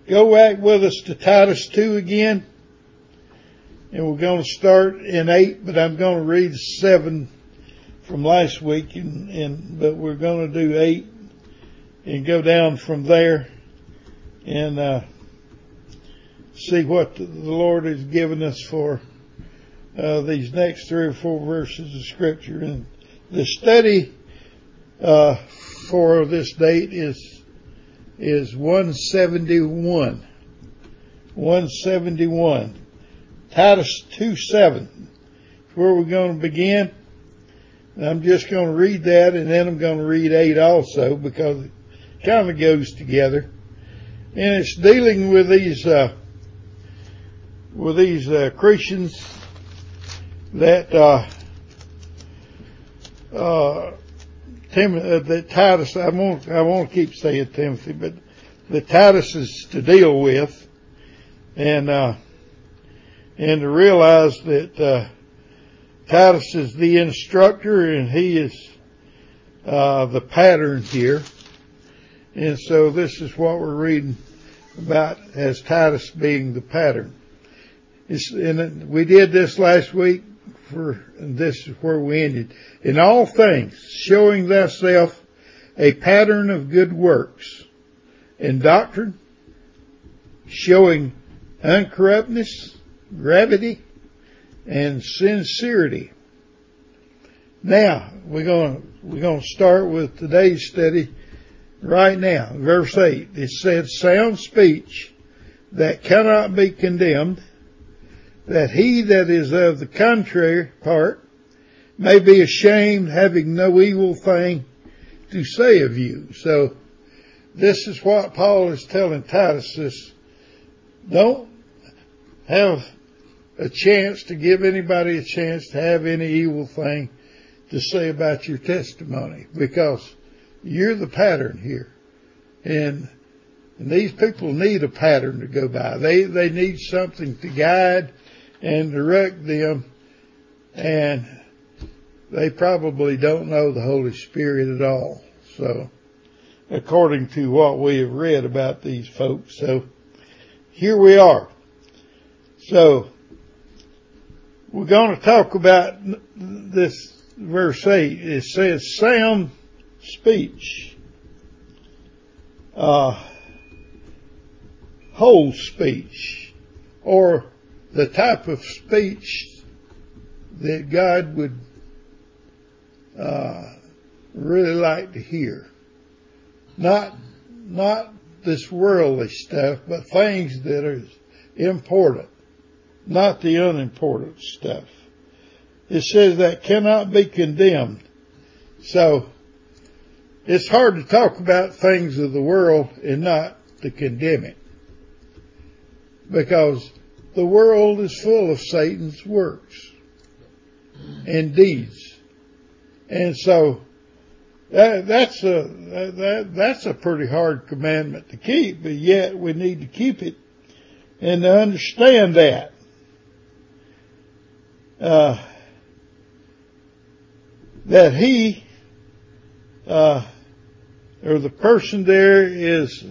go back with us to Titus 2 again. And we're going to start in 8, but I'm going to read 7 from last week, but we're going to do 8 and go down from there and see what the Lord has given us for these next 3 or 4 verses of Scripture. And the study for this date is 171. 171. Titus 2:7 is where we're going to begin. And I'm just going to read that, and then I'm going to read 8 also, because it kind of goes together. And it's dealing with these Christians that that Titus, I won't keep saying Timothy, but that Titus is to deal with, and to realize that Titus is the instructor and he is the pattern here. And so this is what we're reading about as Titus being the pattern. And we did this last week, and this is where we ended. In all things, showing thyself a pattern of good works, in doctrine, showing uncorruptness, gravity, and sincerity. Now, we're going to start with today's study right now. Verse 8, it says, sound speech that cannot be condemned, that he that is of the contrary part may be ashamed, having no evil thing to say of you. So, this is what Paul is telling Titus, don't have a chance to give anybody a chance to have any evil thing to say about your testimony, because you're the pattern here. And these people need a pattern to go by. They need something to guide and direct them, and they probably don't know the Holy Spirit at all. So, according to what we have read about these folks. So, here we are. So, we're going to talk about this verse 8. It says, sound speech, whole speech, or the type of speech that God would really like to hear. Not this worldly stuff, but things that are important, not the unimportant stuff. It says that cannot be condemned. So, it's hard to talk about things of the world and not to condemn it, because the world is full of Satan's works and deeds. And so, that's a pretty hard commandment to keep, but yet we need to keep it and to understand that. That he, or the person there is,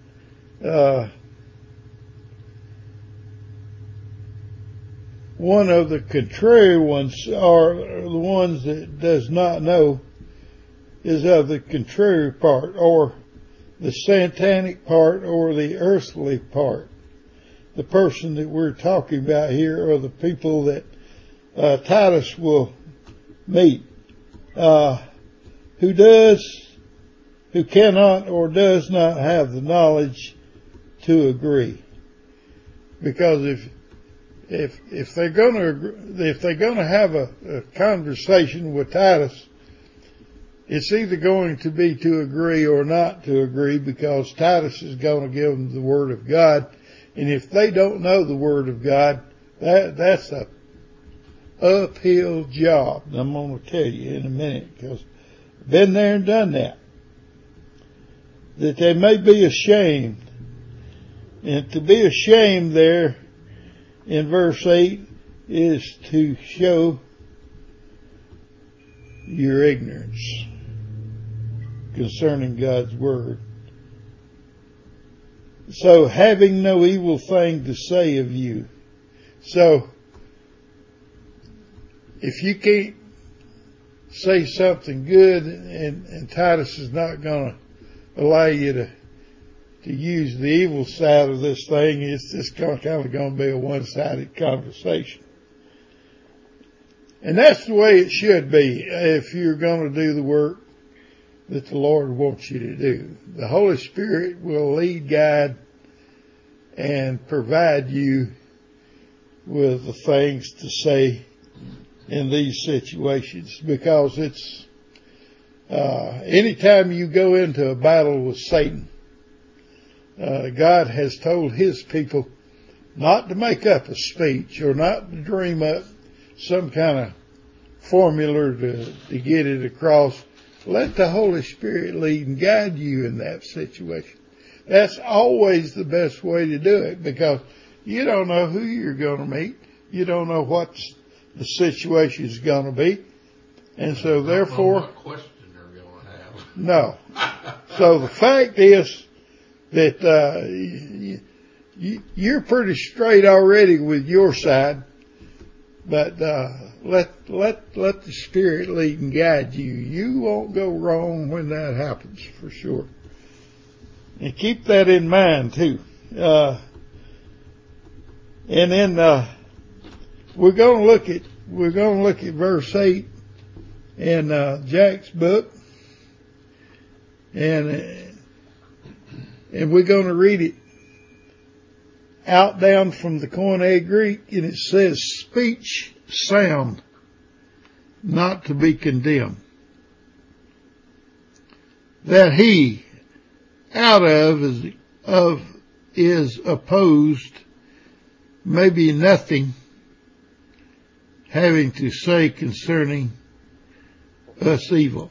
one of the contrary ones, or the ones that does not know, is of the contrary part, or the satanic part, or the earthly part. The person that we're talking about here are the people that Titus will meet, who cannot or does not have the knowledge to agree. Because if they're going to have a conversation with Titus, it's either going to be to agree or not to agree, because Titus is going to give them the Word of God. And if they don't know the Word of God, that's a uphill job. I'm going to tell you in a minute, because I've been there and done that. That they may be ashamed. And to be ashamed there in verse 8 is to show your ignorance concerning God's Word. So having no evil thing to say of you. So if you can't say something good, and Titus is not going to allow you to use the evil side of this thing, it's just kind of going to be a one-sided conversation. And that's the way it should be if you're going to do the work that the Lord wants you to do. The Holy Spirit will lead, guide, and provide you with the things to say in these situations, because it's anytime you go into a battle with Satan, God has told His people not to make up a speech or not to dream up some kind of formula to get it across. Let the Holy Spirit lead and guide you in that situation. That's always the best way to do it, because you don't know who you're going to meet. You don't know what the situation is going to be. And so therefore, what question they're going to have. No. So the fact is that you're pretty straight already with your side, but let the Spirit lead and guide you. You won't go wrong when that happens, for sure. And keep that in mind too. And then we're going to look at verse 8 in Jack's book, and we're going to read it out down from the Koine Greek, and it says, "Speech sound, not to be condemned, that he out of is opposed, maybe nothing having to say concerning us evil."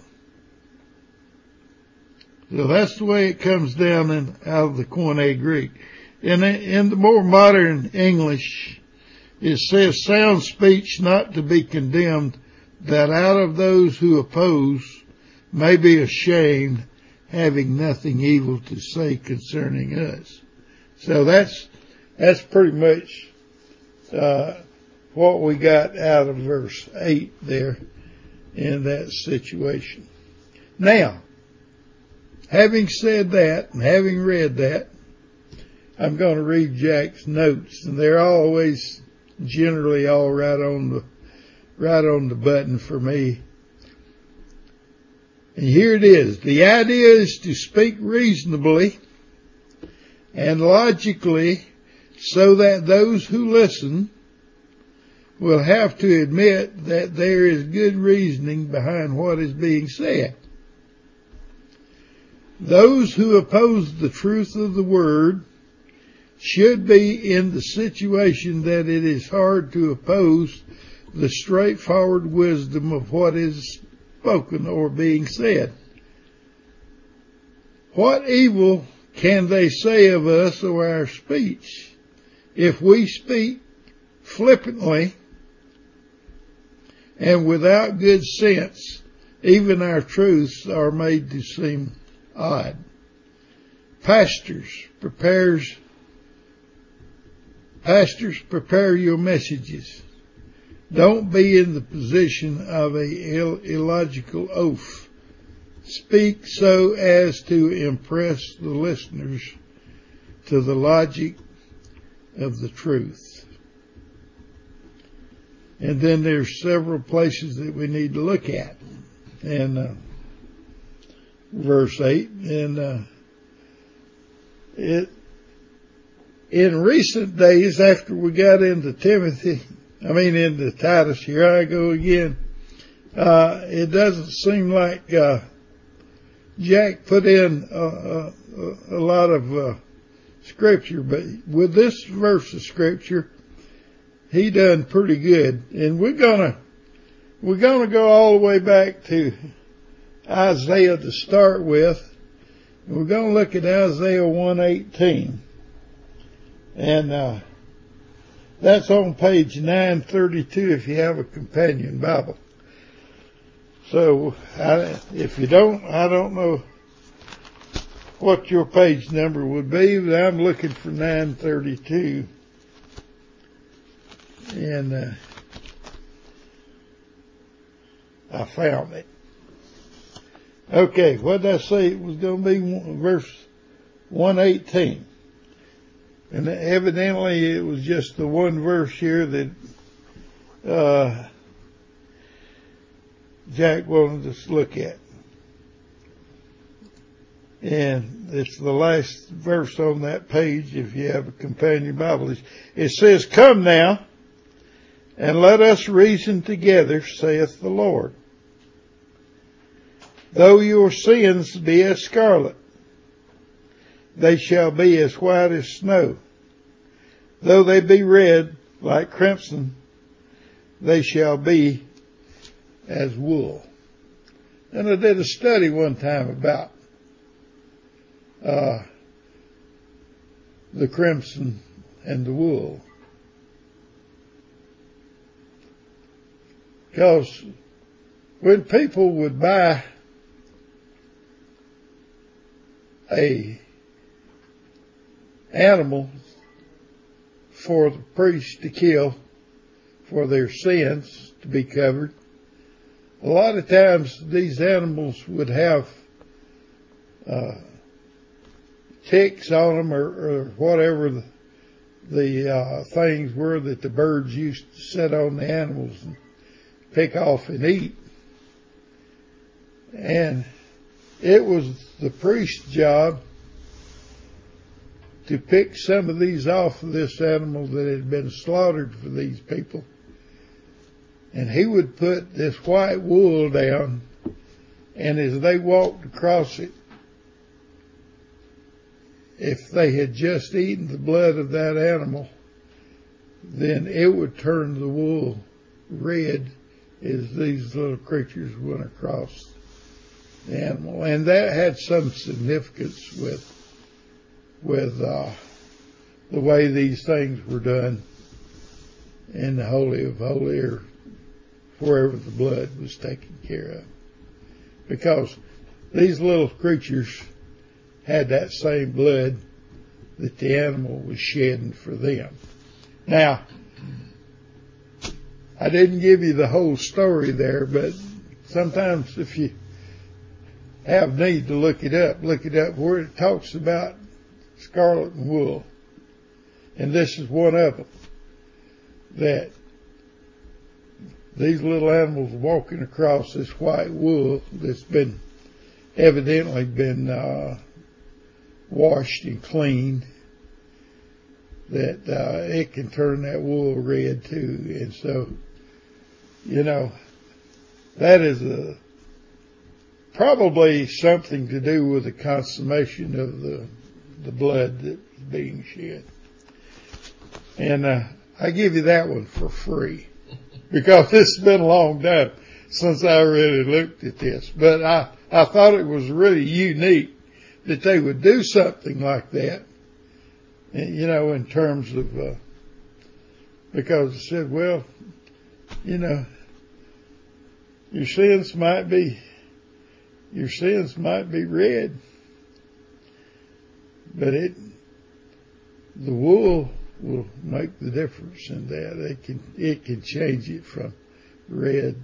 So that's the way it comes down out of the Koine Greek. In the more modern English, it says, "Sound speech not to be condemned, that out of those who oppose may be ashamed, having nothing evil to say concerning us." So that's pretty much what we got out of verse 8 there in that situation. Now, having said that and having read that, I'm going to read Jack's notes, and they're always generally all right on the button for me. And here it is. The idea is to speak reasonably and logically, so that those who listen will have to admit that there is good reasoning behind what is being said. Those who oppose the truth of the word should be in the situation that it is hard to oppose the straightforward wisdom of what is spoken or being said. What evil can they say of us or our speech? If we speak flippantly and without good sense, even our truths are made to seem odd. Pastors, prepare your messages. Don't be in the position of a illogical oaf. Speak so as to impress the listeners to the logic of the truth. And then there's several places that we need to look at. And verse 8, and in recent days, after we got into into Titus, here I go again, it doesn't seem like Jack put in a lot of scripture, but with this verse of scripture, he done pretty good. And we're gonna go all the way back to Isaiah to start with. We're going to look at Isaiah 1:18. And that's on page 932 if you have a companion Bible. So if you don't, I don't know what your page number would be, but I'm looking for 932. And I found it. Okay, what did I say it was going to be? Verse 118. And evidently it was just the one verse here that Jack wanted us to look at. And it's the last verse on that page if you have a companion Bible. It says, "Come now, and let us reason together, saith the Lord. Though your sins be as scarlet, they shall be as white as snow. Though they be red like crimson, they shall be as wool." And I did a study one time about the crimson and the wool. Because when people would buy a animal for the priest to kill for their sins to be covered, a lot of times these animals would have ticks on them or whatever the things were that the birds used to set on the animals and pick off and eat. And it was the priest's job to pick some of these off of this animal that had been slaughtered for these people. And he would put this white wool down, and as they walked across it, if they had just eaten the blood of that animal, then it would turn the wool red as these little creatures went across the animal. And that had some significance with the way these things were done in the Holy of Holies, or wherever the blood was taken care of. Because these little creatures had that same blood that the animal was shedding for them. Now, I didn't give you the whole story there, but sometimes if you have need to look it up where it talks about scarlet and wool. And this is one of them. That these little animals walking across this white wool that's been evidently been washed and cleaned, that it can turn that wool red too. And so, that is probably something to do with the consummation of the blood that was being shed. And I give you that one for free, because it's been a long time since I really looked at this. But I thought it was really unique that they would do something like that, in terms of, because it said, well, your sins might be red, but the wool will make the difference in that. It can change it from red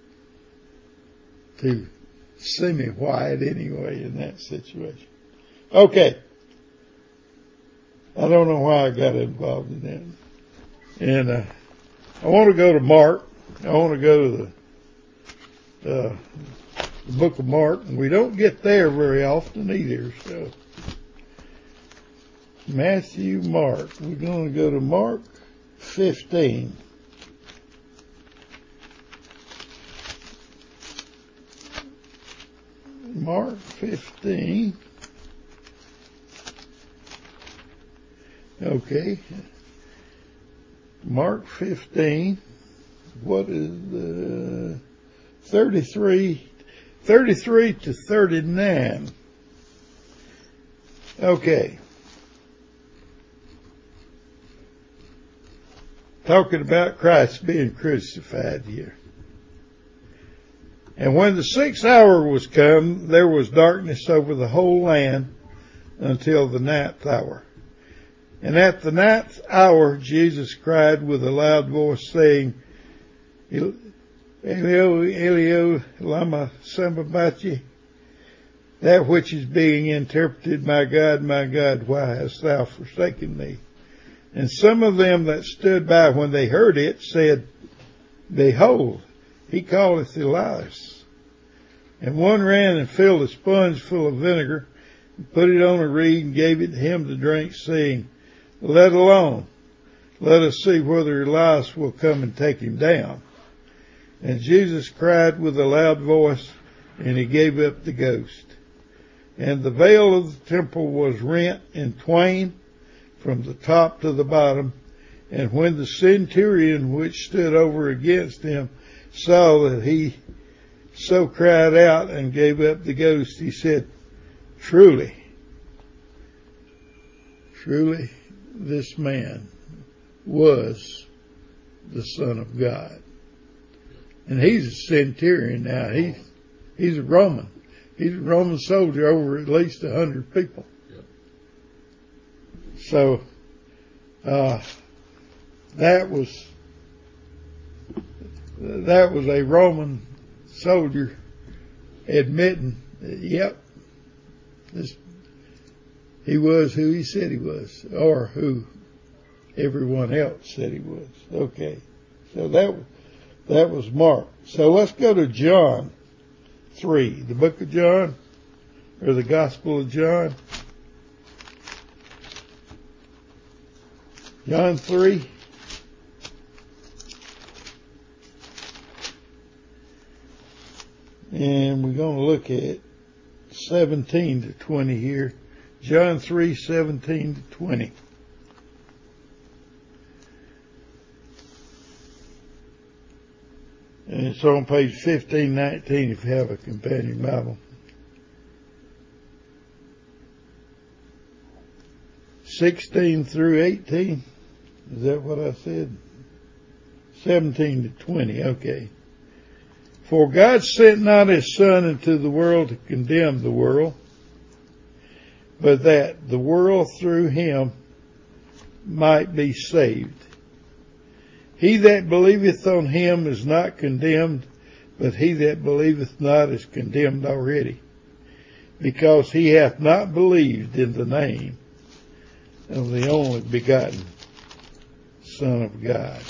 to semi-white anyway in that situation. Okay. I don't know why I got involved in that. And I want to go to Mark. I want to go to the book of Mark, and we don't get there very often either. So Matthew, Mark. We're going to go to Mark 15. Mark 15. Okay. Mark 15. What is the 33 to 39? Okay. Talking about Christ being crucified here. And when the 6th hour was come, there was darkness over the whole land until the 9th hour. And at the 9th hour, Jesus cried with a loud voice, saying, Elio, Elio, lama sabachthani, that which is being interpreted, my God, why hast thou forsaken me? And some of them that stood by when they heard it said, Behold, he calleth Elias. And one ran and filled a sponge full of vinegar, and put it on a reed, and gave it to him to drink, saying, Let alone, let us see whether Elias will come and take him down. And Jesus cried with a loud voice, and he gave up the ghost. And the veil of the temple was rent in twain from the top to the bottom. And when the centurion which stood over against him saw that he so cried out and gave up the ghost, he said, Truly, this man was the Son of God. And he's a centurion now. He's a Roman. He's a Roman soldier over at least 100 people. Yep. So, that was a Roman soldier admitting that, yep, he was who he said he was, or who everyone else said he was. Okay. So that was Mark. So let's go to John 3, the book of John, or the Gospel of John. John 3. And we're going to look at 17 to 20 here. John 3, 17 to 20. And it's on page 1519 if you have a companion Bible. 16 through 18. Is that what I said? 17 to 20. Okay. For God sent not his Son into the world to condemn the world, but that the world through him might be saved. He that believeth on him is not condemned, but he that believeth not is condemned already, because he hath not believed in the name of the only begotten Son of God.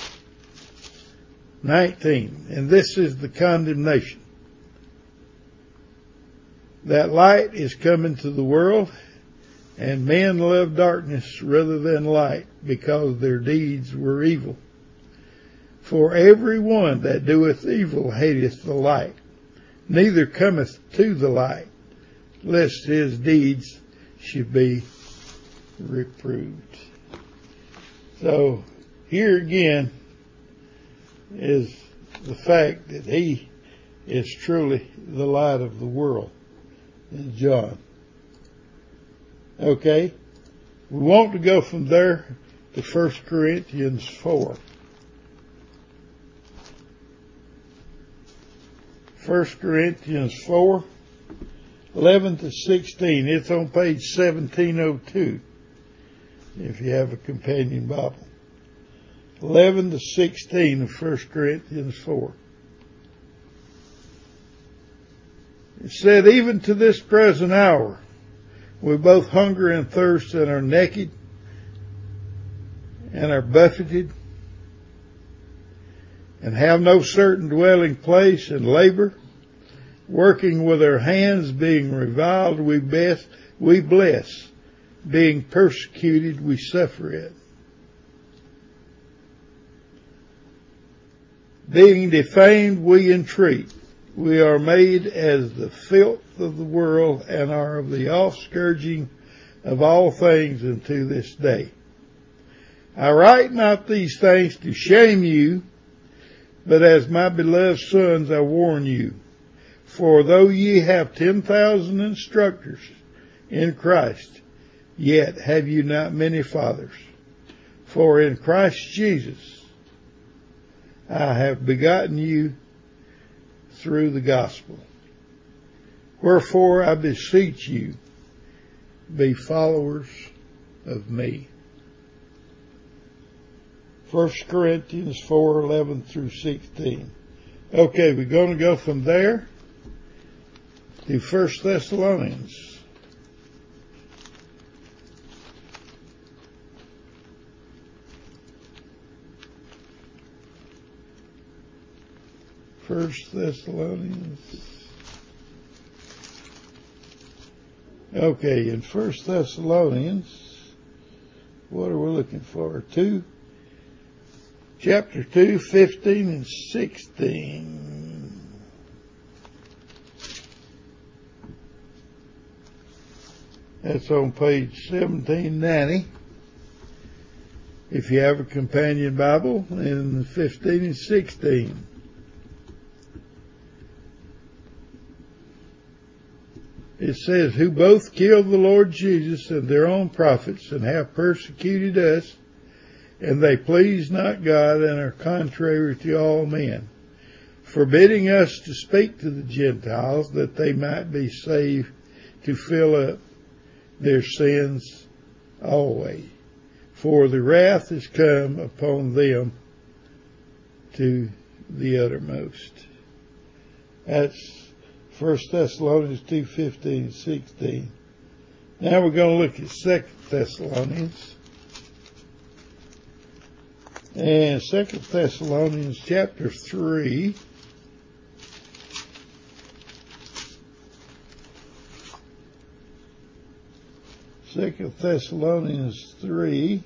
19. And this is the condemnation, that light is come into the world, and men love darkness rather than light, because their deeds were evil. For every one that doeth evil hateth the light, neither cometh to the light, lest his deeds should be reproved. So here again is the fact that he is truly the light of the world in John. Okay? We want to go from there to 1 Corinthians 4. 1 Corinthians 4, 11 to 16. It's on page 1702, if you have a companion Bible. 11 to 16 of 1 Corinthians 4. It said, even to this present hour, we both hunger and thirst and are naked and are buffeted and have no certain dwelling place and labor, working with our hands, being reviled, we bless, being persecuted, we suffer it. Being defamed, we entreat. We are made as the filth of the world and are of the offscourging of all things unto this day. I write not these things to shame you, but as my beloved sons I warn you. For though ye have 10,000 instructors in Christ, yet have you not many fathers. For in Christ Jesus I have begotten you through the gospel. Wherefore I beseech you, be followers of me. 1 Corinthians 4:11 through 16. Okay, we're going to go from there to 1 Thessalonians. First Thessalonians. Okay, in 1 Thessalonians, what are we looking for? Chapter 2, 15 and 16. That's on page 1790. If you have a companion Bible, in 15 and 16. It says, who both killed the Lord Jesus and their own prophets, and have persecuted us, and they please not God, and are contrary to all men, forbidding us to speak to the Gentiles, that they might be saved, to fill up their sins always. For the wrath is come upon them to the uttermost. That's 1 Thessalonians 2, 15 and 16. Now we're going to look at 2 Thessalonians. And 2 Thessalonians chapter 3. Second Thessalonians 3.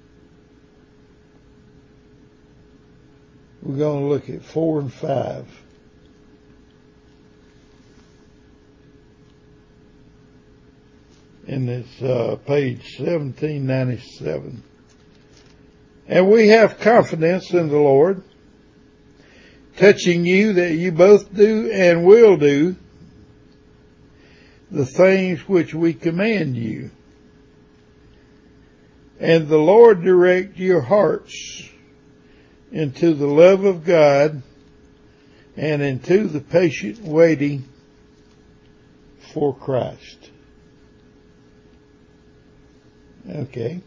We're going to look at 4 and 5. And it's page 1797. And we have confidence in the Lord, touching you, that you both do and will do the things which we command you. And the Lord direct your hearts into the love of God and into the patient waiting for Christ. Okay.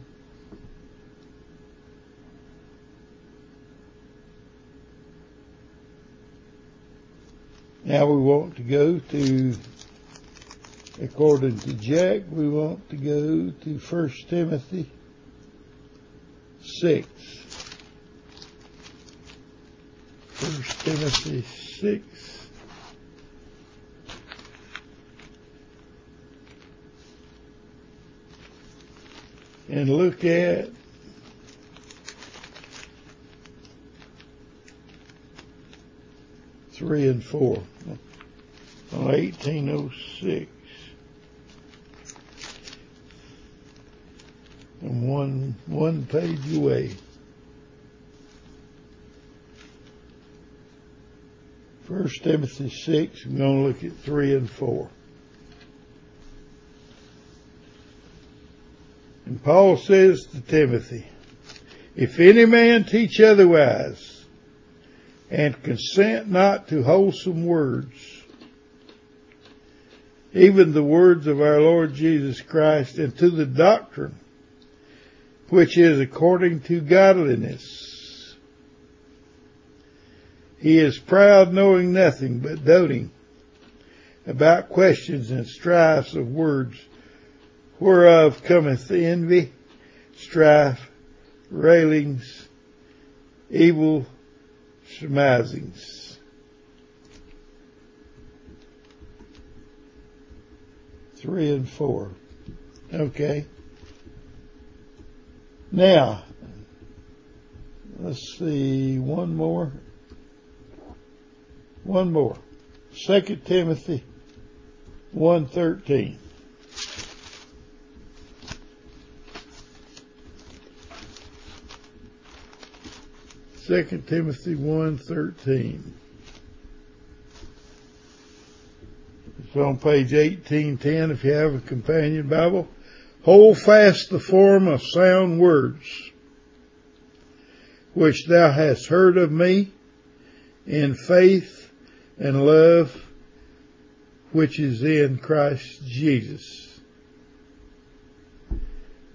Now we want to go to, according to Jack, we want to go to 1 Timothy 6. 1 Timothy 6. And look at three and 4 on 1806. And one page away. 1 Timothy 6, we're going to look at 3 and 4. And Paul says to Timothy, if any man teach otherwise, and consent not to wholesome words, even the words of our Lord Jesus Christ, and to the doctrine which is according to godliness, he is proud, knowing nothing, but doting about questions and strifes of words, whereof cometh envy, strife, railings, evil surmisings. 3 and 4. Okay. Now, let's see, one more. 2 Timothy 1:13. 2 Timothy 1:13. It's on page 1810 if you have a companion Bible. Hold fast the form of sound words, which thou hast heard of me, in faith and love which is in Christ Jesus.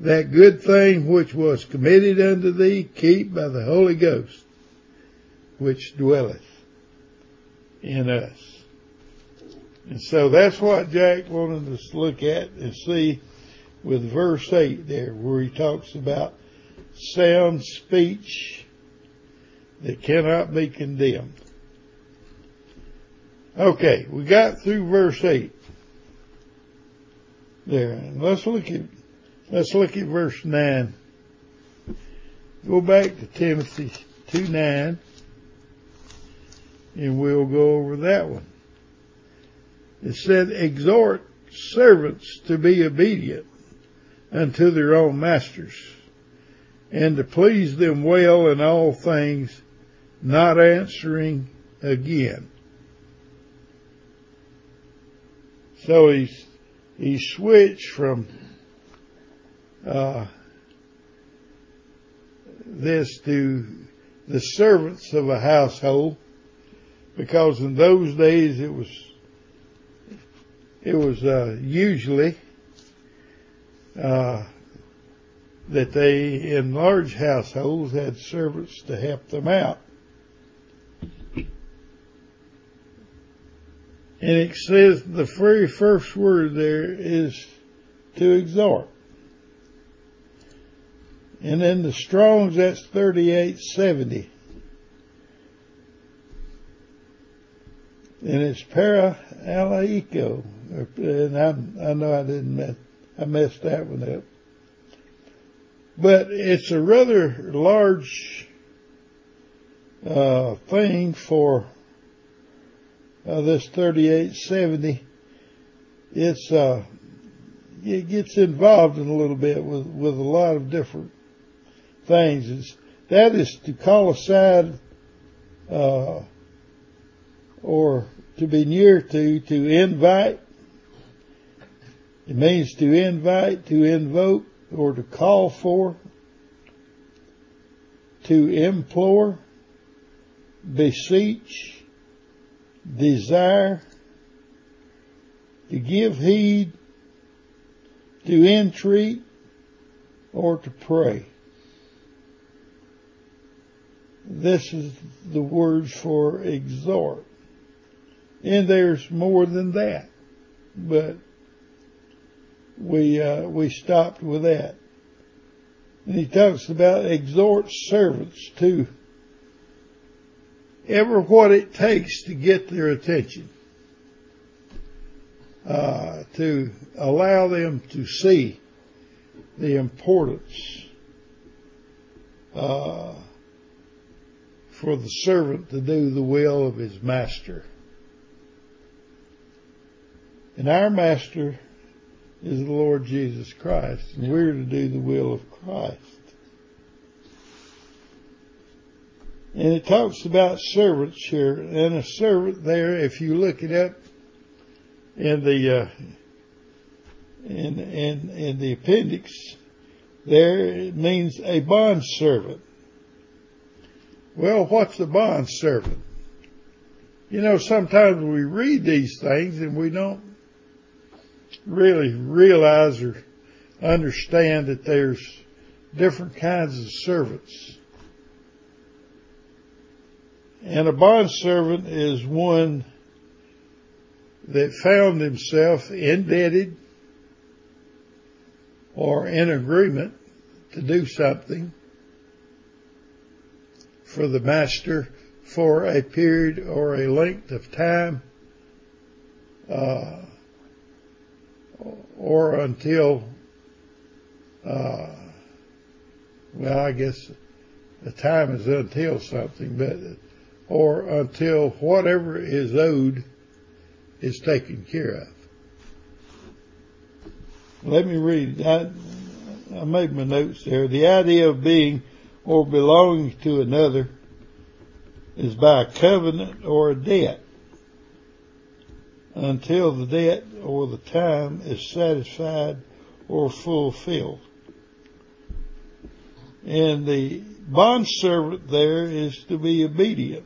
that good thing which was committed unto thee, keep by the Holy Ghost, which dwelleth in us. And so that's what Jack wanted us to look at and see with verse 8 there, where he talks about sound speech that cannot be condemned. Okay, we got through verse 8 there. And let's look at verse 9. Go back to Timothy 2:9, and we'll go over that one. It said, exhort servants to be obedient unto their own masters, and to please them well in all things, not answering again. So he switched from this to the servants of a household, because in those days it was usually that they, in large households, had servants to help them out. And it says the very first word there is to exhort. And in the Strong's, that's 3870. And it's para-alaiko. And I know I messed that one up. But it's a rather large thing for this 3870. It gets involved in a little bit with a lot of different things. That is to call aside, or to be near to invite. It means to invite, to invoke, or to call for, to implore, beseech, desire, to give heed, to entreat, or to pray. This is the word for exhort. And there's more than that, but we stopped with that. And he talks about exhort servants to ever what it takes to get their attention, to allow them to see the importance for the servant to do the will of his master. And our master is the Lord Jesus Christ, and we're to do the will of Christ. And it talks about servants here, and a servant there, if you look it up in the in the appendix, there it means a bond servant. Well, what's a bond servant? You know, sometimes we read these things and we don't really realize or understand that there's different kinds of servants. And a bondservant is one that found himself indebted or in agreement to do something for the master for a period or a length of time, or until, well, I guess the time is until something, but, or until whatever is owed is taken care of. Let me read. I made my notes there. The idea of being or belonging to another is by a covenant or a debt until the debt or the time is satisfied or fulfilled. And the bondservant there is to be obedient,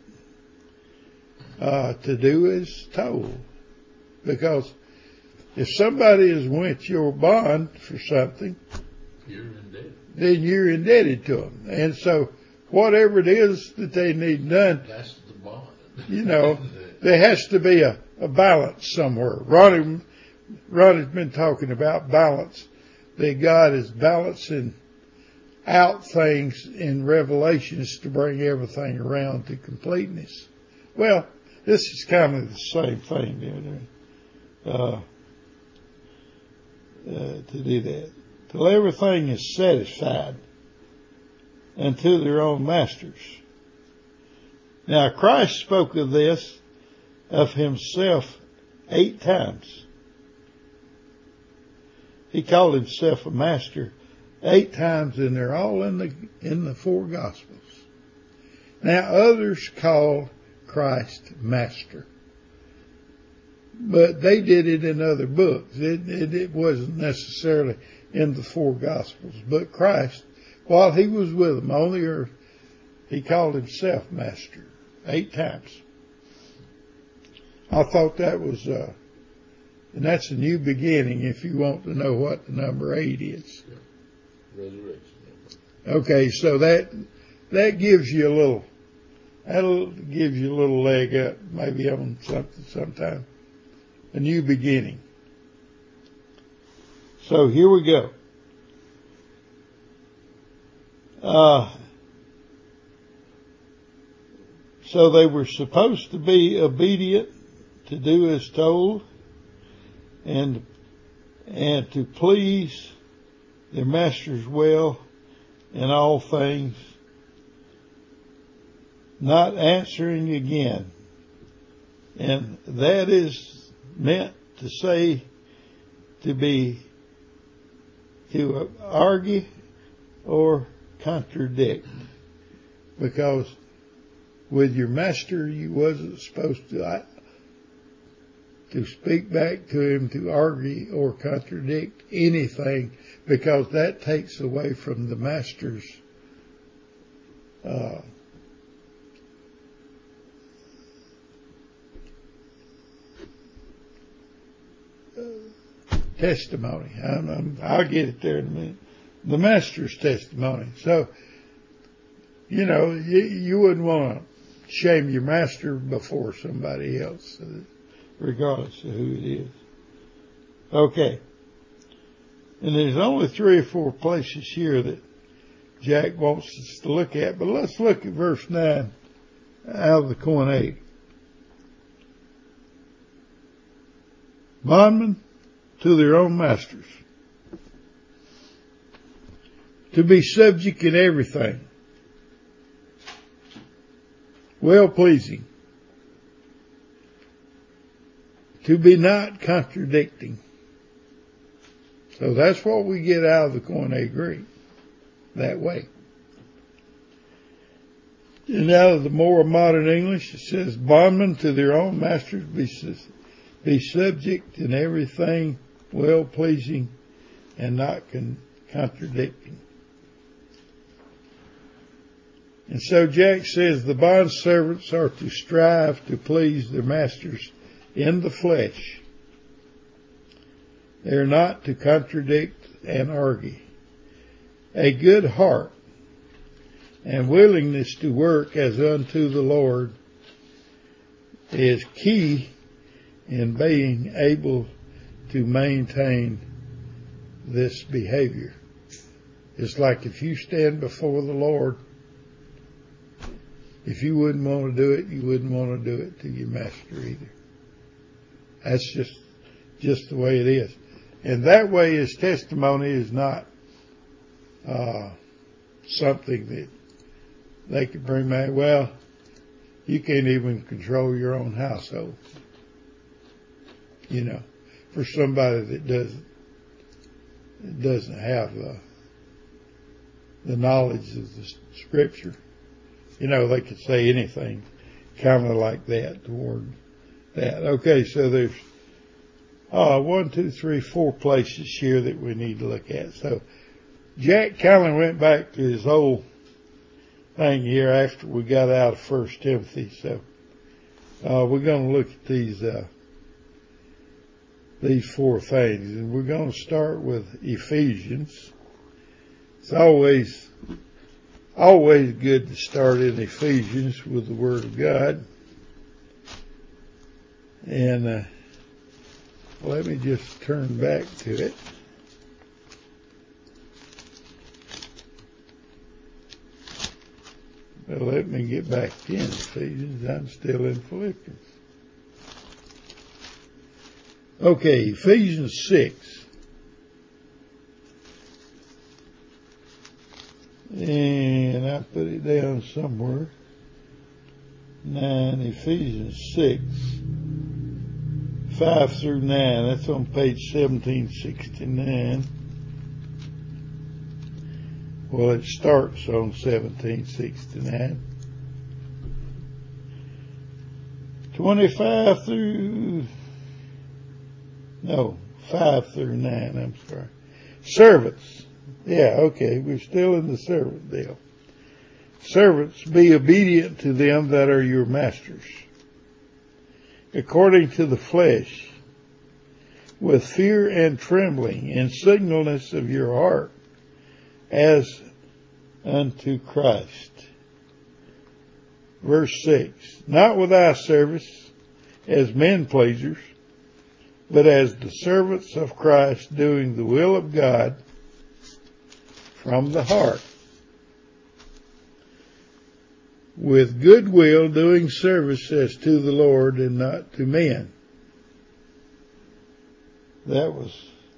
to do as told. Because if somebody has went your bond for something, You're indebted. then you're indebted to them. And so whatever it is that they need done, That's the bond. There has to be a balance somewhere. Ronnie's been talking about balance, that God is balancing out things in Revelations to bring everything around to completeness. Well, this is kind of the same thing, to do that. Till everything is satisfied unto their own masters. Now, Christ spoke of this, of himself 8 times. He called himself a master 8 times, and they're all in the 4 Gospels. Now, others call Christ master, but they did it in other books. It wasn't necessarily in the 4 Gospels. But Christ, while he was with them on the earth, he called himself master 8 times. I thought that was, and that's a new beginning if you want to know what the number 8 is. Yeah. Resurrection. Okay, so that gives you that'll give you a little leg up, maybe on something sometime. A new beginning. So here we go. So they were supposed to be obedient, to do as told, and to please their masters well in all things, not answering again. And that is meant to say to argue or contradict, because with your master you wasn't supposed to speak back to him, to argue or contradict anything, because that takes away from the master's testimony. I'll get it there in a minute. The master's testimony. So, you wouldn't want to shame your master before somebody else, regardless of who it is. Okay. And there's only 3 or 4 places here that Jack wants us to look at, but let's look at verse 9 out of the Koine. Bondmen to their own masters, to be subject in everything, well-pleasing, to be not contradicting. So that's what we get out of the Koine Greek, that way. And out of the more modern English, it says, bondmen to their own masters, be subject in everything, well-pleasing, and not contradicting. And so Jack says the bond servants are to strive to please their masters in the flesh. They are not to contradict and argue. A good heart and willingness to work as unto the Lord is key in being able to maintain this behavior. It's like if you stand before the Lord, if you wouldn't want to do it, you wouldn't want to do it to your master either. That's just the way it is. And that way his testimony is not something that they could bring back. Well, you can't even control your own household. For somebody that doesn't have the knowledge of the Scripture. They could say anything kind of like that toward that. Okay, so there's 1, 2, 3, 4 places here that we need to look at. So Jack kind of went back to his old thing here after we got out of 1 Timothy. So we're going to look at these 4 things, and we're going to start with Ephesians It's always good to start in Ephesians with the Word of God. And let me just turn back to it. Well, let me get back in Ephesians. I'm still in Philippians. Okay, Ephesians 6. And I put it down somewhere. 9, Ephesians 6, 5 through 9. That's on page 1769. Well, it starts on 1769. 5 through 9, I'm sorry. Servants. Yeah, okay, we're still in the servant deal. Servants, be obedient to them that are your masters, according to the flesh, with fear and trembling, in singleness of your heart, as unto Christ. Verse 6, not with eye service as men pleasers, but as the servants of Christ, doing the will of God from the heart, with good will, doing service as to the Lord and not to men. That was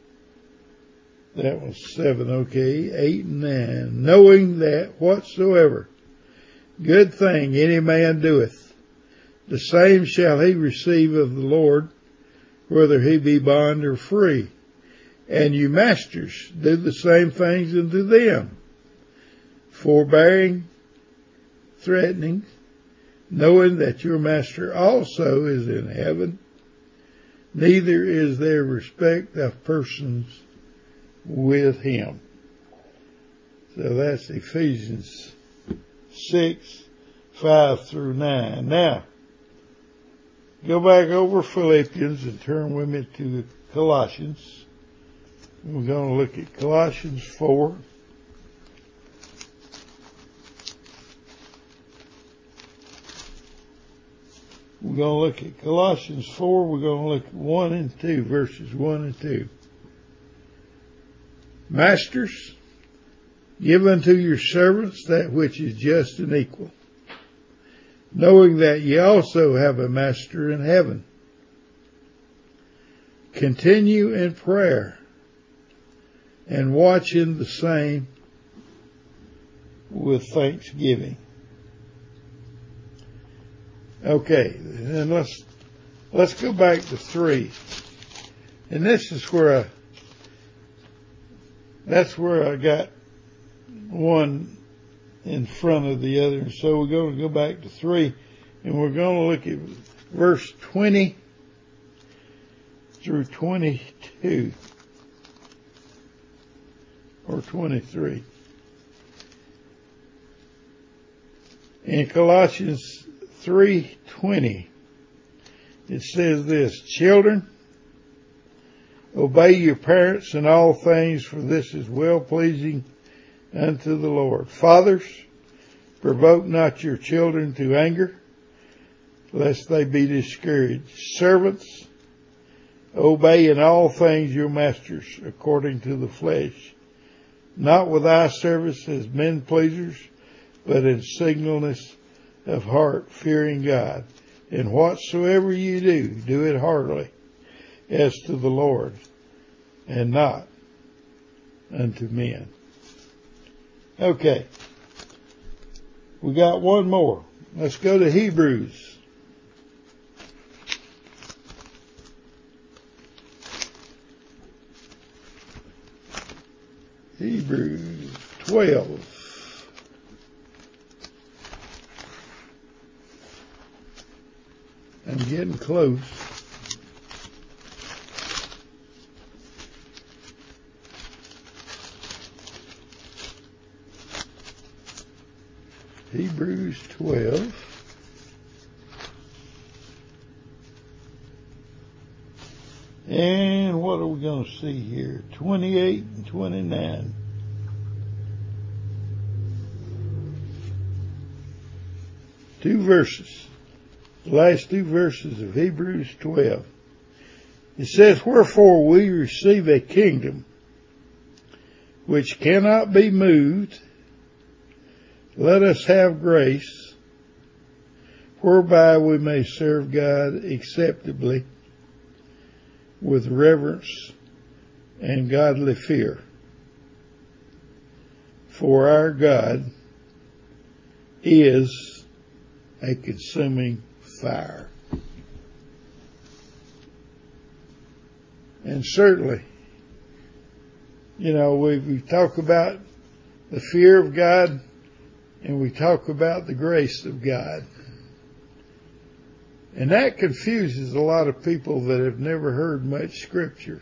7, okay. 8 and 9. Knowing that whatsoever good thing any man doeth, the same shall he receive of the Lord, whether he be bond or free. And you masters, do the same things unto them, forbearing, threatening, knowing that your master also is in heaven, neither is there respect of persons with him. So that's Ephesians 6, 5 through 9. Now, go back over Philippians and turn with me to Colossians. We're going to look at Colossians 4. We're going to look at Colossians 4. We're going to look at 1 and 2, verses 1 and 2. Masters, give unto your servants that which is just and equal, knowing that ye also have a master in heaven. Continue in prayer, and watch in the same with thanksgiving. Okay, and let's go back to 3. And this is where that's where I got one in front of the other. So we're going to go back to 3, and we're going to look at verse 20 through 22 or 23. In Colossians 3:20, it says this, children, obey your parents in all things, for this is well pleasing unto the Lord. Fathers, provoke not your children to anger, lest they be discouraged. Servants, obey in all things your masters according to the flesh, not with eye service as men pleasers, but in singleness of heart, fearing God. And whatsoever you do, do it heartily, as to the Lord, and not unto men. Okay. We got one more. Let's go to Hebrews. Hebrews 12. I'm getting close. Hebrews 12. And what are we going to see here? 28 and 29. 2 verses. The last 2 verses of Hebrews 12. It says, wherefore we receive a kingdom which cannot be moved. Let us have grace, whereby we may serve God acceptably with reverence and godly fear. For our God is a consuming fire. And certainly, we talk about the fear of God and we talk about the grace of God. And that confuses a lot of people that have never heard much scripture.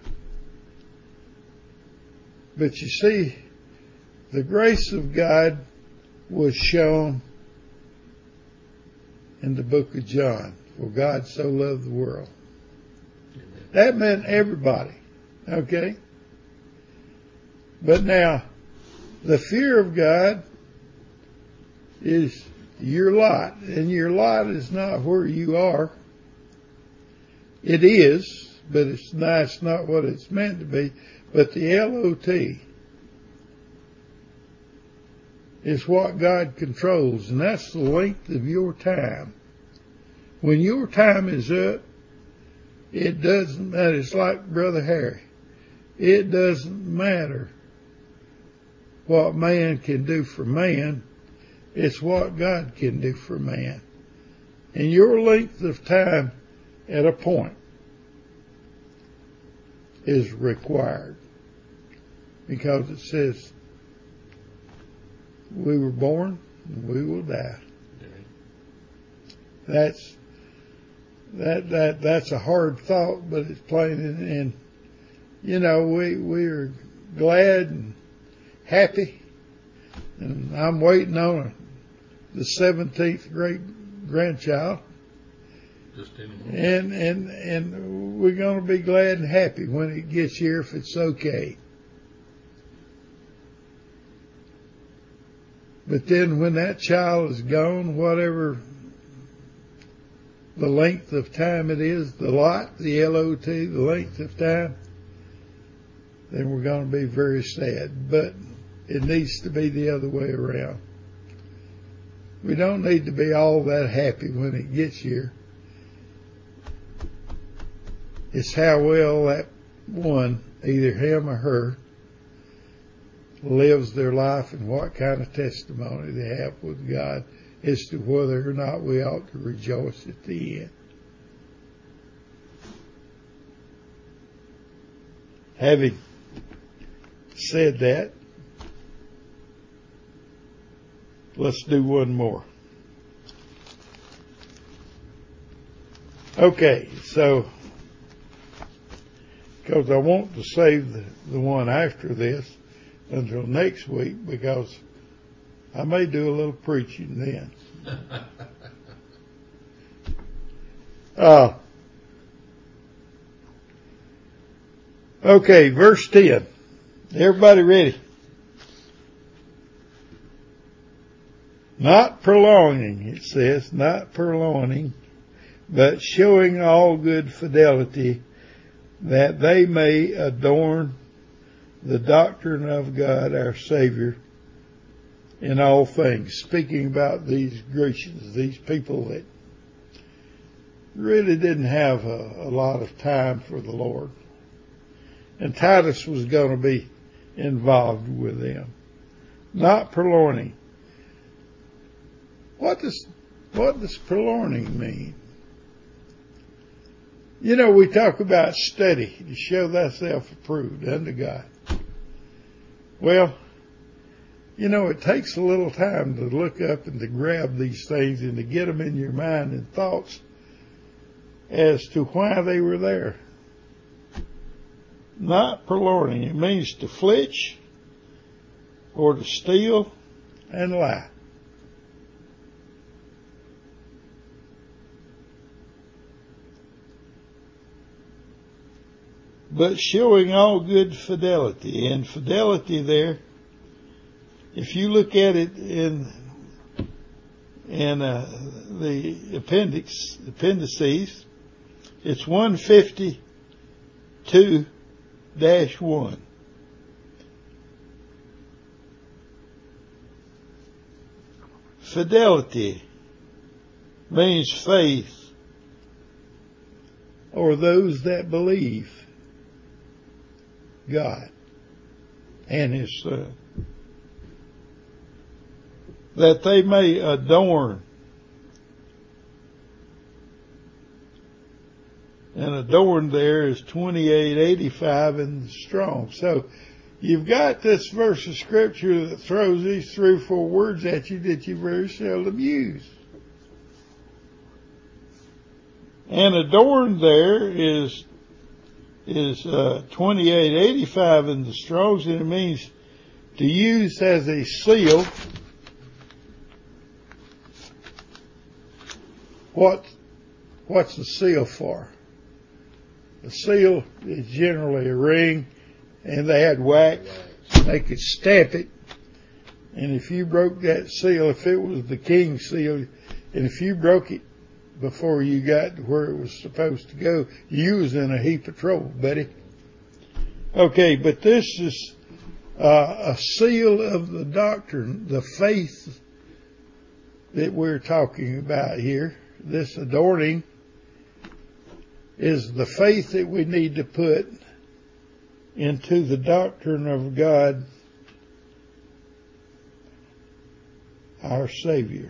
But you see, the grace of God was shown in the book of John. For God so loved the world. That meant everybody. Okay? But now, the fear of God is your lot. And your lot is not where you are. It is, but it's not what it's meant to be. But the LOT is what God controls. And that's the length of your time. When your time is up, it doesn't matter. It's like Brother Harry. It doesn't matter what man can do for man. It's what God can do for man. And your length of time at a point is required. Because it says, we were born and we will die. That's a hard thought, but it's plain. And we are glad and happy. And I'm waiting on the 17th great grandchild. Just anymore. And we're going to be glad and happy when it gets here, if it's okay. But then when that child is gone, whatever the length of time it is, the lot, the LOT, the length of time, then we're going to be very sad. But it needs to be the other way around. We don't need to be all that happy when it gets here. It's how well that one, either him or her, lives their life and what kind of testimony they have with God as to whether or not we ought to rejoice at the end. Having said that, let's do one more. Okay, so, because I want to save the one after this until next week, because I may do a little preaching then. Okay, verse 10. Everybody ready? Not prolonging, it says, not prolonging, but showing all good fidelity, that they may adorn the doctrine of God our Savior in all things. Speaking about these Grecians, these people that really didn't have a lot of time for the Lord. And Titus was going to be involved with them. Not prolonging. What does prolonging mean? We talk about study to show thyself approved unto God. Well, it takes a little time to look up and to grab these things and to get them in your mind and thoughts as to why they were there. Not prolonging. It means to flinch or to steal and lie. But showing all good fidelity. And fidelity there, if you look at it in And the appendices, it's 152-1. Fidelity means faith, or those that believe God and His Son, that they may adorn. And adorn there is 2885 in the Strong. So you've got this verse of Scripture that throws these 3 or 4 words at you that you very seldom use. And adorn there is 2885 in the Strong's, and it means to use as a seal. What's the seal for? The seal is generally a ring, and they had wax. They could stamp it, and if you broke that seal, if it was the king's seal, and if you broke it before you got to where it was supposed to go, you was in a heap of trouble, buddy. Okay, but this is a seal of the doctrine, the faith that we're talking about here. This adorning is the faith that we need to put into the doctrine of God, our Savior,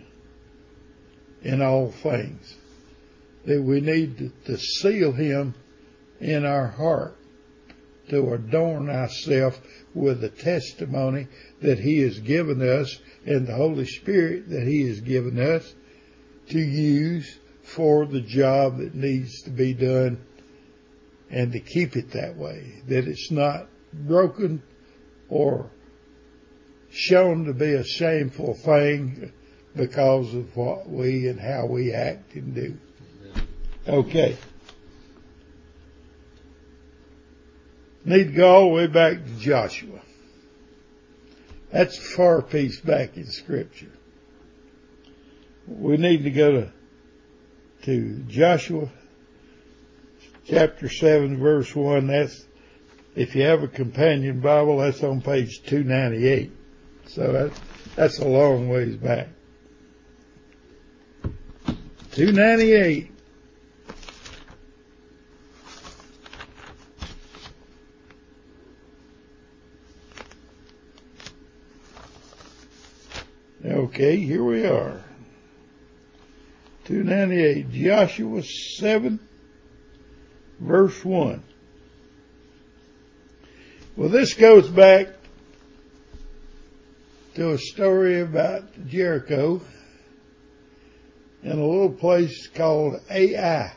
in all things. That we need to seal Him in our heart, to adorn ourselves with the testimony that He has given us and the Holy Spirit that He has given us to use for the job that needs to be done, and to keep it that way, that it's not broken or shown to be a shameful thing because of what we and how we act and do. Okay. Need to go all the way back to Joshua. That's a far piece back in Scripture. We need to go to Joshua chapter 7 verse 1. That's, if you have a companion Bible, that's on page 298. So that's a long ways back. 298. Okay, here we are. 298, Joshua 7, verse 1. Well, this goes back to a story about Jericho in a little place called Ai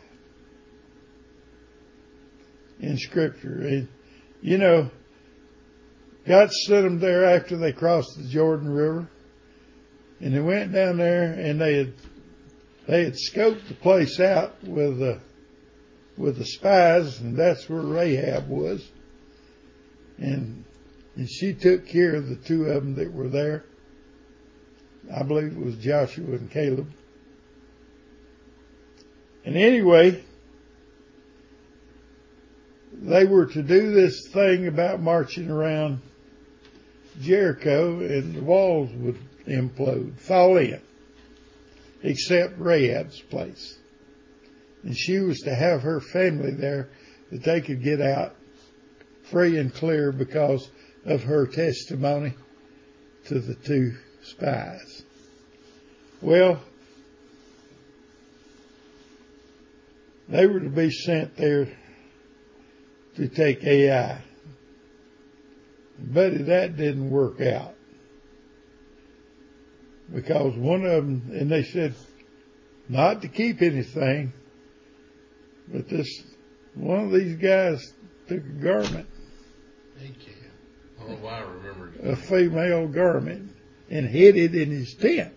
in Scripture. And, you know, God sent them there after they crossed the Jordan River. And they went down there and they had scoped the place out with the spies, and that's where Rahab was. And she took care of the 2 of them that were there. I believe it was Joshua and Caleb. And anyway, they were to do this thing about marching around Jericho, and the walls would implode, fall in, except Rahab's place. And she was to have her family there that they could get out free and clear because of her testimony to the 2 spies. Well, they were to be sent there to take Ai. But that didn't work out. Because one of them, and they said not to keep anything, but one of these guys took a garment. I don't know why I remember a female garment and hid it in his tent.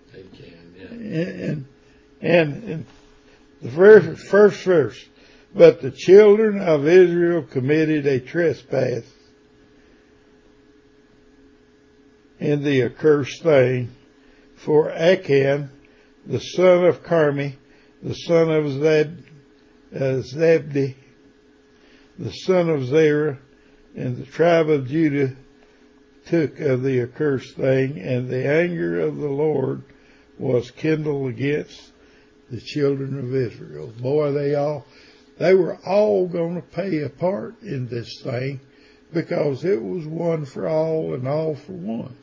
And the first verse, but the children of Israel committed a trespass in the accursed thing, for Achan the son of Carmi, the son of Zabdi, the son of Zerah, and the tribe of Judah took of the accursed thing, and the anger of the Lord was kindled against the children of Israel. Boy, they were all going to pay a part in this thing, because it was one for all and all for one.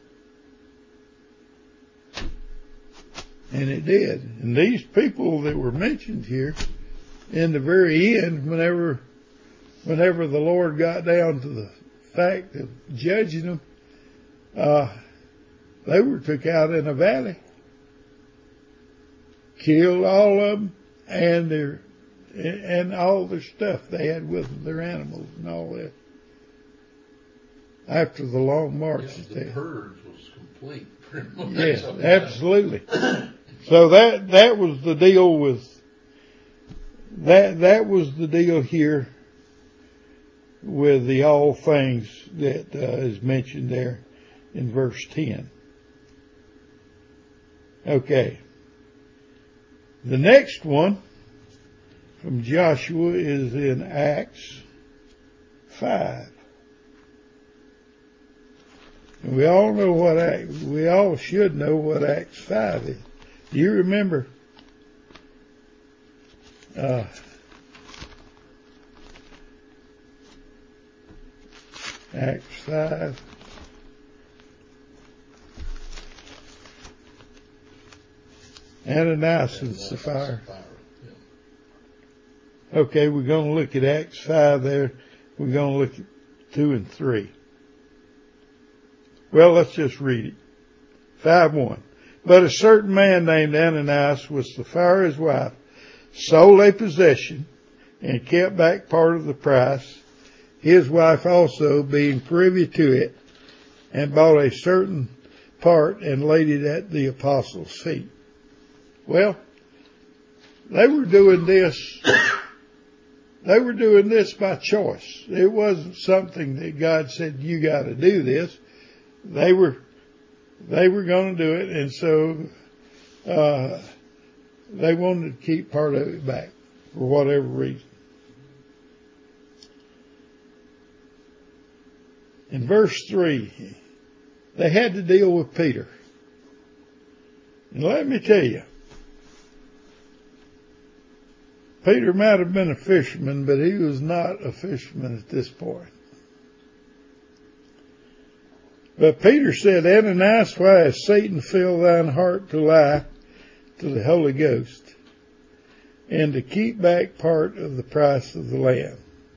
And it did. And these people that were mentioned here, in the very end, whenever the Lord got down to the fact of judging them, they were took out in a valley, killed all of them, and all their stuff they had with them, their animals and all that. After the long march, the purge was complete. Pretty much. Yes, absolutely. So that was the deal with that was the deal here with the all things that is mentioned there in verse 10. Okay. The next one from Joshua is in Acts 5. And we all should know what Acts 5 is. Do you remember Acts 5? Ananias and Sapphira. Okay, we're going to look at Acts 5 there. We're going to look at 2 and 3. Well, let's just read it. 5:1. But a certain man named Ananias with Sapphira his wife sold a possession and kept back part of the price, his wife also being privy to it, and bought a certain part and laid it at the apostles' feet. Well, they were doing this by choice. It wasn't something that God said, you got to do this. They were going to do it, and so they wanted to keep part of it back for whatever reason. In verse 3, they had to deal with Peter. And let me tell you, Peter might have been a fisherman, but he was not a fisherman at this point. But Peter said, Ananias, why has Satan filled thine heart to lie to the Holy Ghost, and to keep back part of the price of the land?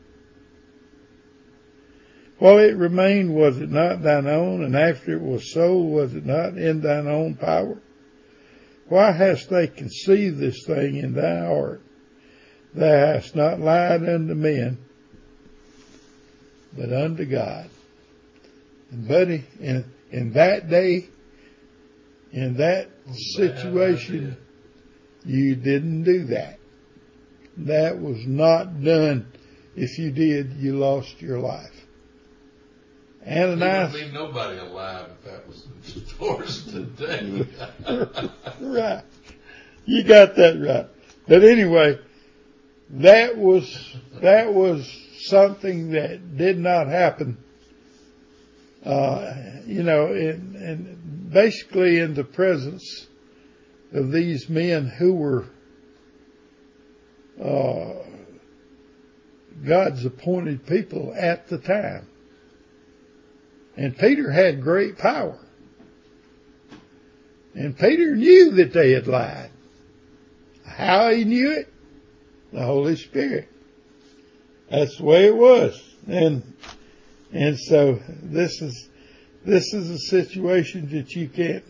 While it remained, was it not thine own? And after it was sold, was it not in thine own power? Why hast thou conceived this thing in thy heart? Thou hast not lied unto men, but unto God. And buddy, in that day, in that situation, you didn't do that. That was not done. If you did, you lost your life. Ananias, there wouldn't be nobody alive if that was in stores today. Right. You got that right. But anyway, that was something that did not happen. And basically in the presence of these men who were God's appointed people at the time. And Peter had great power. And Peter knew that they had lied. How he knew it? The Holy Spirit. That's the way it was. And so this is a situation that you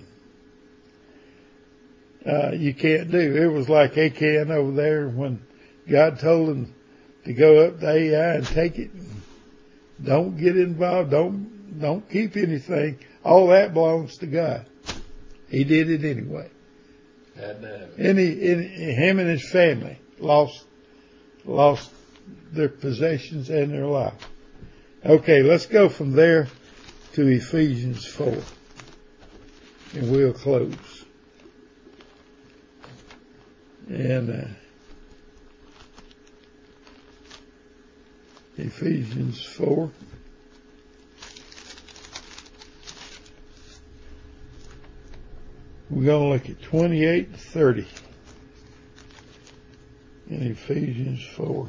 can't do. It was like Achan over there when God told him to go up to Ai and take it. Don't get involved. Don't keep anything. All that belongs to God. He did it anyway. Had to have it. Him and his family lost their possessions and their life. Okay, let's go from there to Ephesians 4. And we'll close. And Ephesians 4. We're going to look at 28 to 30 in Ephesians 4.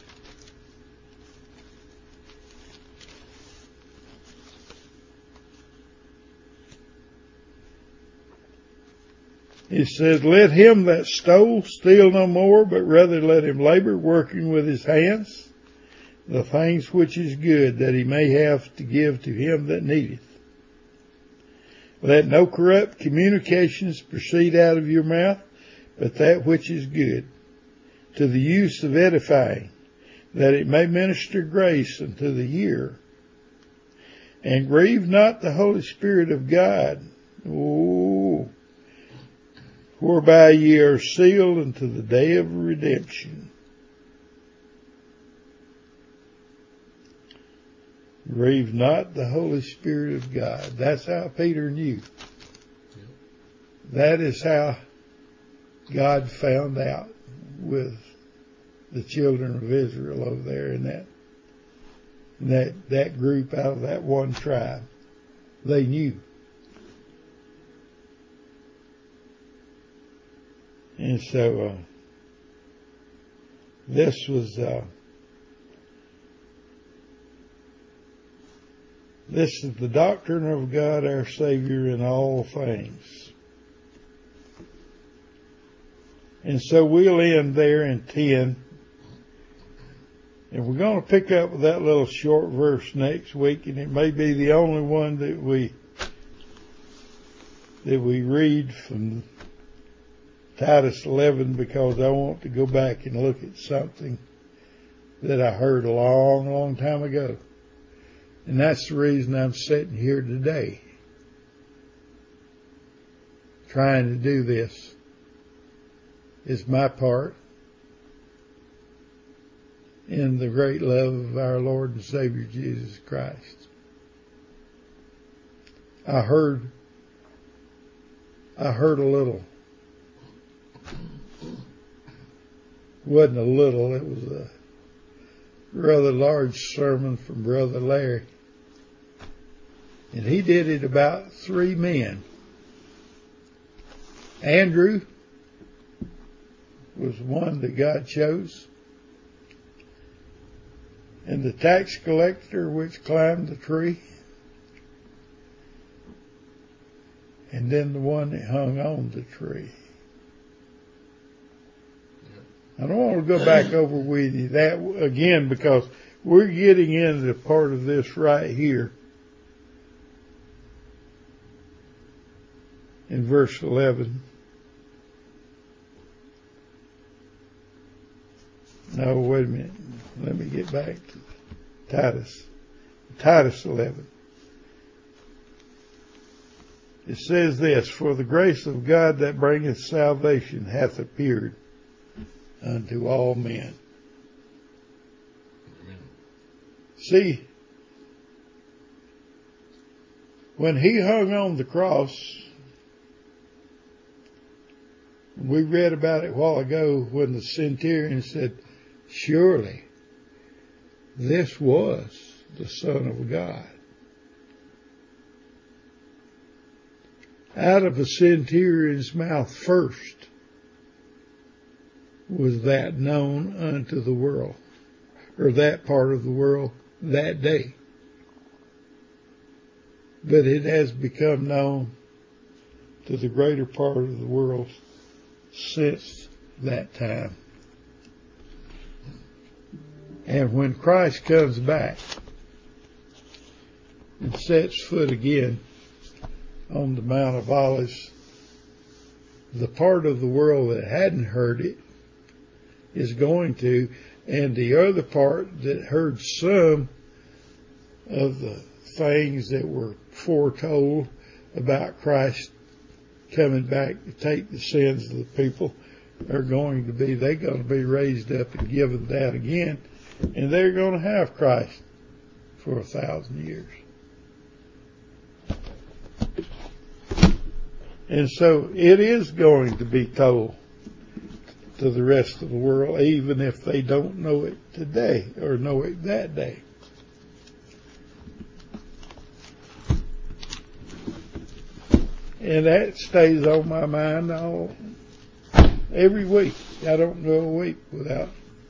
It says, let him that stole steal no more, but rather let him labor, working with his hands, the things which is good, that he may have to give to him that needeth. Let no corrupt communications proceed out of your mouth, but that which is good, to the use of edifying, that it may minister grace unto the hearer. And grieve not the Holy Spirit of God, whereby ye are sealed unto the day of redemption. Grieve not the Holy Spirit of God. That's how Peter knew. That is how God found out with the children of Israel over there in that group out of that one tribe. They knew. And so this is the doctrine of God our Savior in all things. And so we'll end there in 10. And we're going to pick up with that little short verse next week, and it may be the only one that we read from Titus 11, because I want to go back and look at something that I heard a long, long time ago. And that's the reason I'm sitting here today, trying to do this. Is my part in the great love of our Lord and Savior Jesus Christ. I heard a little. Wasn't a little, it was a rather large sermon from Brother Larry. And he did it about 3 men. Andrew was one that God chose. And the tax collector which climbed the tree. And then the one that hung on the tree. I don't want to go back over with you that again, because we're getting into part of this right here in verse 11. No, wait a minute. Let me get back to Titus 11. It says this, for the grace of God that bringeth salvation hath appeared unto all men. Amen. See, when he hung on the cross, we read about it a while ago when the centurion said, surely this was the Son of God. Out of a centurion's mouth first was that known unto the world, or that part of the world that day. But it has become known to the greater part of the world since that time. And when Christ comes back and sets foot again on the Mount of Olives, the part of the world that hadn't heard it is going to, and the other part that heard some of the things that were foretold about Christ coming back to take the sins of the people they're going to be raised up and given that again, and they're going to have Christ for 1,000 years. And so it is going to be told to the rest of the world, even if they don't know it today or know it that day. And that stays on my mind every week. I don't go a week without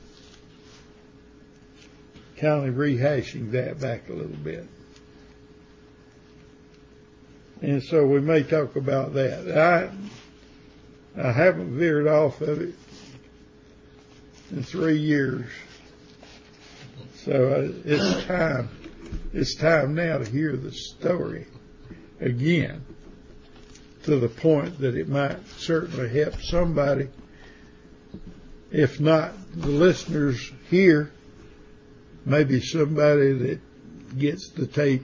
kind of rehashing that back a little bit. And so we may talk about that. I haven't veered off of it in 3 years. So it's time now to hear the story again, to the point that it might certainly help somebody, if not the listeners here, maybe somebody that gets the tape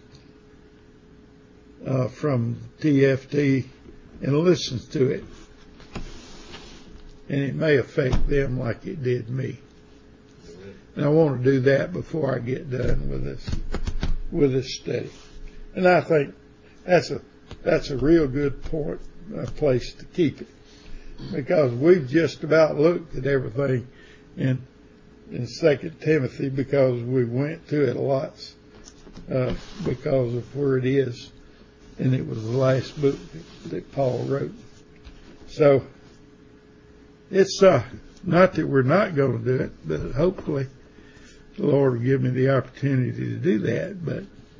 from TFT and listens to it. And it may affect them like it did me. And I want to do that before I get done with this study. And I think that's a real good place to keep it, because we've just about looked at everything in 2 Timothy, because we went to it lots because of where it is, and it was the last book that Paul wrote. So it's not that we're not going to do it, but hopefully the Lord will give me the opportunity to do that. But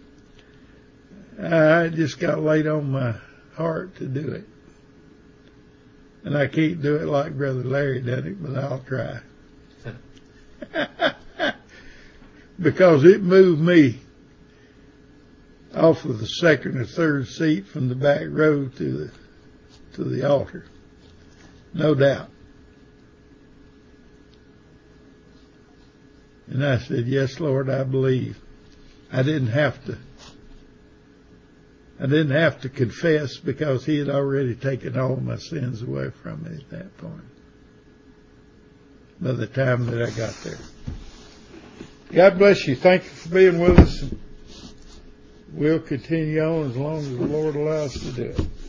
I just got laid on my heart to do it. And I can't do it like Brother Larry done it, but I'll try. Because it moved me off of the second or third seat from the back row to the altar. No doubt. And I said, yes, Lord, I believe. I didn't have to confess, because he had already taken all my sins away from me at that point, by the time that I got there. God bless you. Thank you for being with us. We'll continue on as long as the Lord allows us to do it.